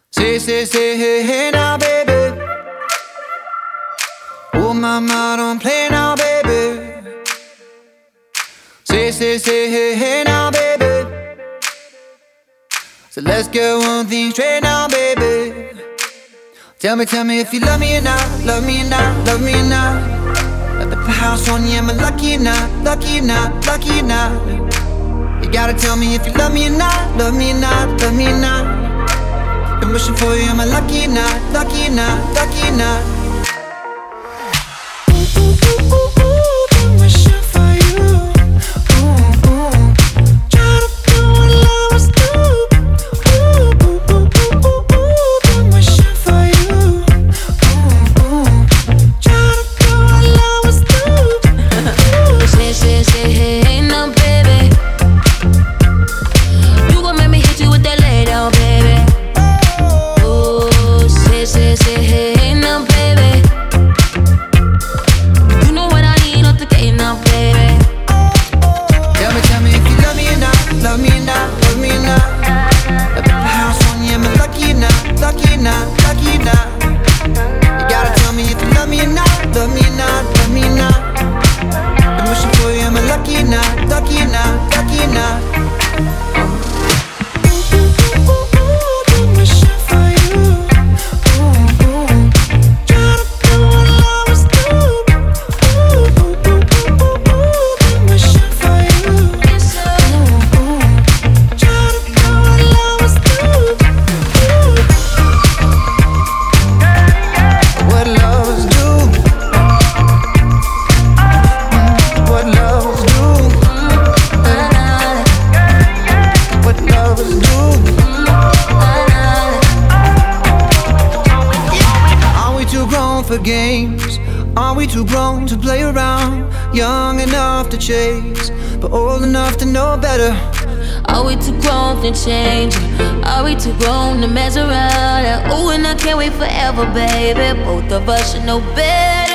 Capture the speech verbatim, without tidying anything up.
Say, say, say, hey, hey now, baby. Oh, mama, don't play now, baby. Say, say, say, hey, hey now, baby. So let's get one thing straight now, baby. Tell me, tell me if you love me or not, love me or not, love me or not. At the house on you, am I lucky or not, lucky or not, lucky or not? You gotta tell me if you love me or not, love me or not, love me or not. Been wishing for you, am I lucky or not, lucky or not, lucky or not? Ooh, ooh, ooh, ooh, ooh, been wishing for you. Ooh, ooh. Try to do what lovers do. Ooh, ooh, ooh, ooh, ooh, ooh, been wishing for you. Ooh, ooh. Try to do what lovers do. Say, say, say, hey, hey, no, baby. You gon' make me hit you with that lay down, baby. Ooh, say, say, say, hey, hey, no, baby. You know what I need, not the gate now, baby. Tell me, tell me if you love me or not, love me or not, love me or not. At the house on you, am I lucky or not, lucky or not, lucky or not? You gotta tell me if you love me or not, love me or not, love me or not. Been wishing for you, am I lucky or not, lucky or not, lucky or not? Ooh, ooh, ooh, ooh, ooh, been wishing for you. Ooh, ooh. Try to do what lovers do. Ooh, ooh, ooh, ooh, ooh, ooh, been wishing for you. Ooh, ooh. Try to do what lovers do. Ooh. What lovers do. Mm, What lovers do. What lovers do. Are we too grown for games? Are we too grown to play around? Young enough to chase, but old enough to know better. Are we too grown to change? Are we too grown to mess around? Ooh, and I can't wait forever, baby. Both of us should know better.